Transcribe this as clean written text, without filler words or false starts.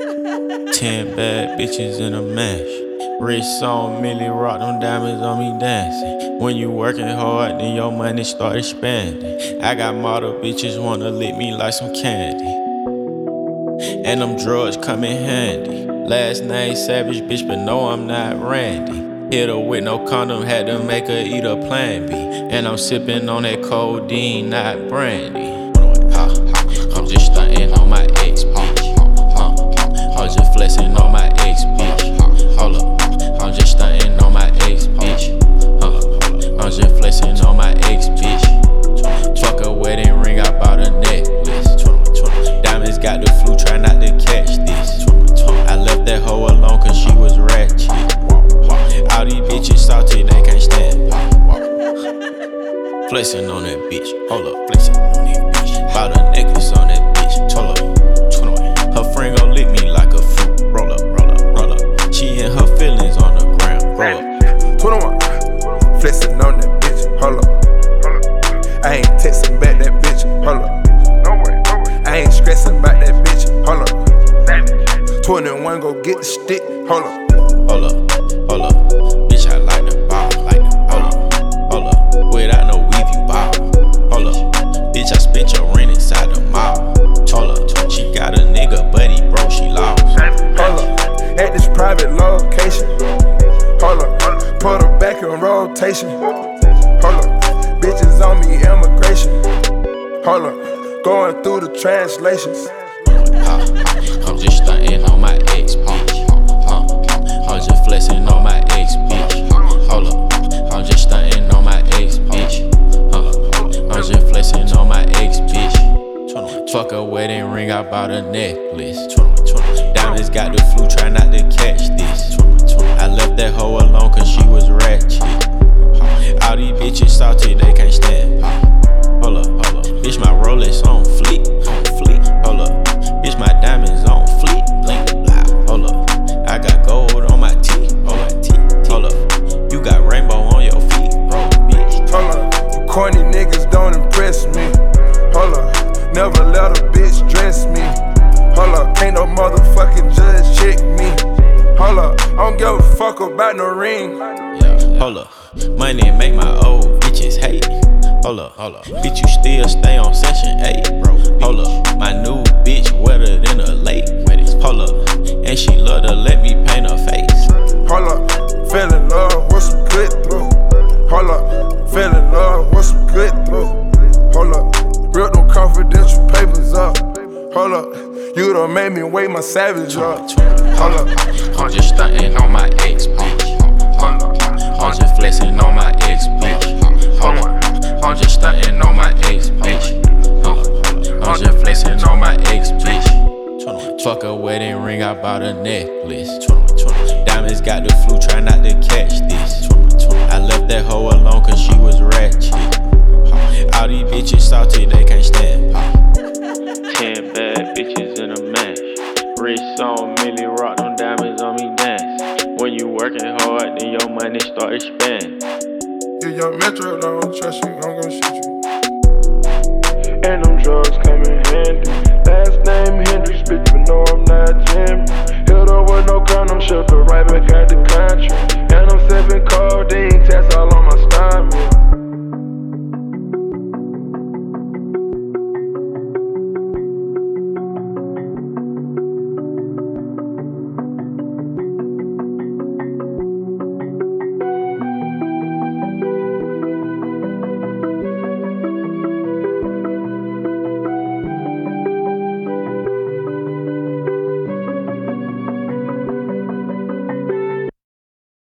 10 bad bitches in a mash. Wrist on Millie, rock them diamonds on me dancing. When you working hard, then your money start expanding. I got model bitches wanna lick me like some candy, and them drugs come in handy. Last name Savage, bitch, but no, I'm not Randy. Hit her with no condom, had to make her eat a Plan B. And I'm sipping on that codeine, not brandy. I'm just stunting on my ex, bitch. I'm just flexing on my ex, bitch. Hold up, I'm just stunting on my ex, bitch. I'm just flexing on my ex, bitch. Fuck a wedding ring, I bought a necklace. Diamonds got the flu, try not to catch this. I left that hoe alone cause she was ratchet. All these bitches salty, they can't stand. Flexing on that bitch, hold up, flexing on that bitch. Bought a necklace on that bitch, hold up. Her friend gon' lick me like a fruit, roll up, roll up, roll up. She and her feelings on the ground, roll up. 21, flexing on that bitch, hold up. I ain't texting back that bitch, hold up. I ain't stressing about that bitch, hold up. 21 go get the stick, hold up. Hold up, hold up. Bitch, I like the ball, like the hold up. Without no weave, you ball. Hold up. Bitch, I spent your rent inside the mall. Hold up. She got a nigga, but he broke, she lost. Hold up. At this private location. Hold up. Put her back in rotation. Hold up. Bitches on me, immigration. Hold up. Going through the translations. I'm just stunting on my ex, bitch. I'm just flexing on my ex, bitch. Hold up, I'm just stunting on my ex, bitch. I'm just flexing on my ex, bitch. Fuck a wedding ring, I bought a necklace. Diamonds got the flu, try not to catch this. I left that hoe alone cause she was ratchet. All these bitches salty, they can't stand. Hold up, bitch, my Rolex on fleek, hold up. Bitch, my diamonds on fleek, blink, blah, hold up. I got gold on my teeth, hold up. You got rainbow on your feet, bro, bitch. Hold up. Corny niggas don't impress me. Hold up. Never let a bitch dress me. Hold up. Ain't no motherfucking judge check me. Hold up. I don't give a fuck about no ring. Yeah, hold up. Money make my old bitches hate. Hold up, bitch, you still stay on session 8, bro. Hold up, my new bitch wetter than a lake. Hold up, and she love to let me paint her face. Hold up, fell in love with some good through. Hold up, fell in love with some good through. Hold up, real them confidential papers up. Hold up, you done made me wake my savage up. Hold up, I'm just stunting on my ex, bitch. I'm just flexing on my ex, bitch. Hold up. I'm just stunting on my ex, bitch. I'm just flexing on my ex, bitch. Fuck a wedding ring, I bought a necklace. Diamonds got the flu, try not to catch this. I left that hoe alone cause she was ratchet. All these bitches salty, they can't stand. 10 bad bitches in a mash. Wrist on Millie, rock them diamonds on me dance. When you working hard, then your money start expanding. if young Metro don't trust you, I'm gon' shoot you. And them drugs come in handy. Last name Hendrix, bitch, but no, I'm not